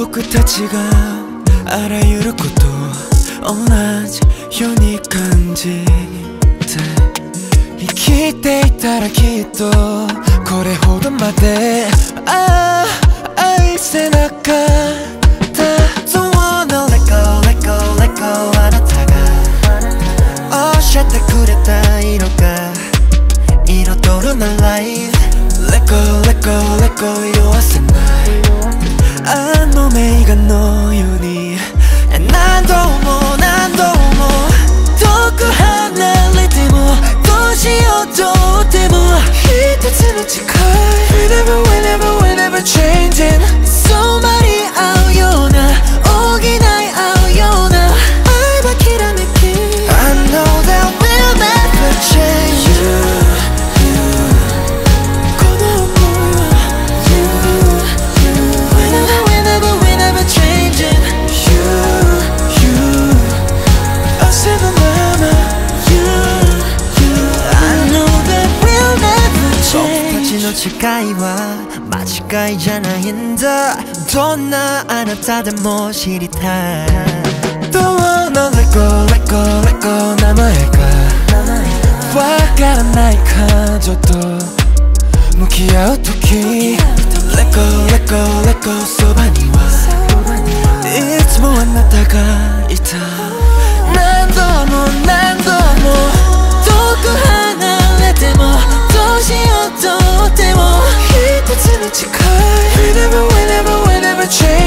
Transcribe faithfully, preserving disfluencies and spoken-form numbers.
僕たちがあらゆること同じように感じて生きていたらきっとこれほどまでああ愛せなかった Don't wanna let go let go let go あなたが教えてくれた色が彩る my life Let go let go let go 色褪せないあの名画のように何度も何度も遠く離れてもどうしようとっても一つの誓い Whenever whenever whenever changing 染まり合うような補い合うような愛はきらめき I know that we'll never change you誓いは間違いじゃないんだどんなあなたでも知りたい Don't wanna let go let go let go 名前がわからない感情と向き合うとき Let go let go let go そばにはいつもあなたがいた何度も何度も遠く離れてもどうしようとっても一つの誓い Whenever whenever whenever change